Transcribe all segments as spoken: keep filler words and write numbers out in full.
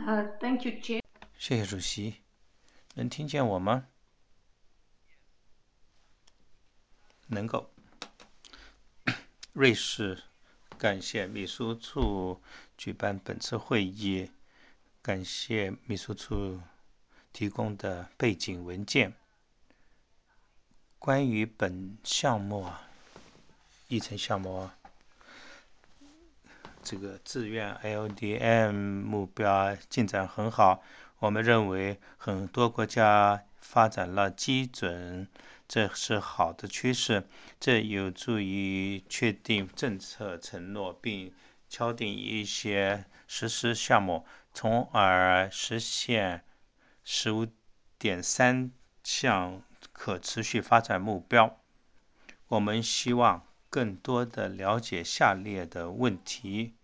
Uh, thank you, Chair. 谢谢主席，能听见我吗？能够。瑞士感谢秘书处举办本次会议，感谢秘书处提供的背景文件。关于本项目啊，议程项目啊，这个自愿 L D M 目标进展很好，我们认为很多国家发展了基准，这是好的趋势，这有助于确定政策承诺并敲定一些实施项目，从而实现 十五点三 项可持续发展目标。我们希望更多的了解下列的问题。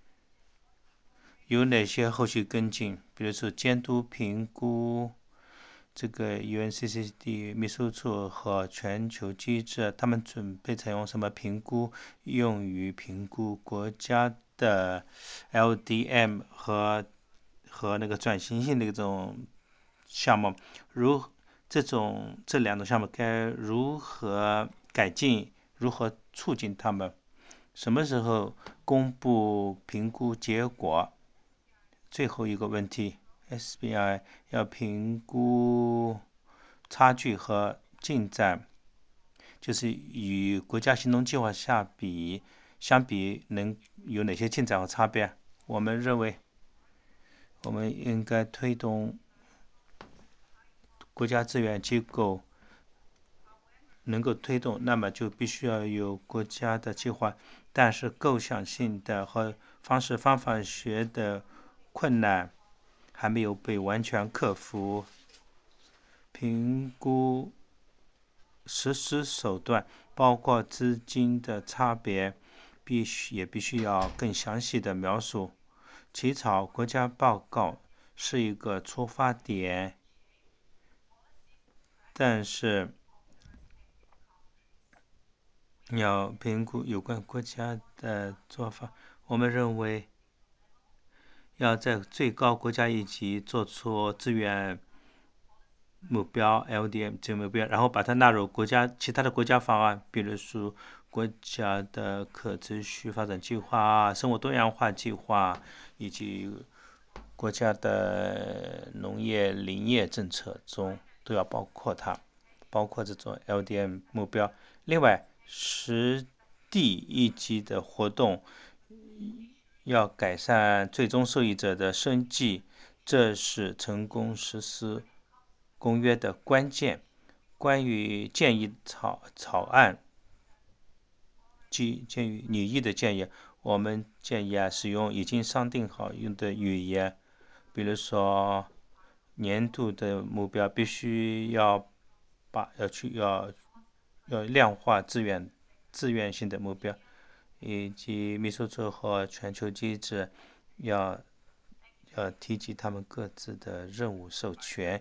有哪些后续跟进？比如说监督评估，这个 U N C C D 秘书处和全球机制，他们准备采用什么评估？用于评估国家的 L D M 和和那个转型性的一种项目，如这种这两种项目该如何改进？如何促进他们？什么时候公布评估结果？最后一个问题 ，S B I 要评估差距和进展，就是与国家行动计划下比相比，能有哪些进展和差别？我们认为，我们应该推动国家资源机构能够推动，那么就必须要有国家的计划，但是构想性的和方式方法学的困难还没有被完全克服。评估实施手段，包括资金的差别，必须也必须要更详细的描述。起草国家报告是一个出发点，但是要评估有关国家的做法。我们认为要在最高国家一级做出资源目标 L D M 这目标，然后把它纳入国家其他的国家法案，比如说国家的可持续发展计划、生物多样化计划以及国家的农业林业政策中都要包括它，包括这种 L D M 目标。另外，实地一级的活动要改善最终受益者的生计，这是成功实施公约的关键。关于建议草草案，基鉴于拟议的建议，我们建议啊使用已经商定好用的语言，比如说年度的目标必须要把要去要要量化自愿自愿性的目标，以及秘书处和全球机制要要提及他们各自的任务授权，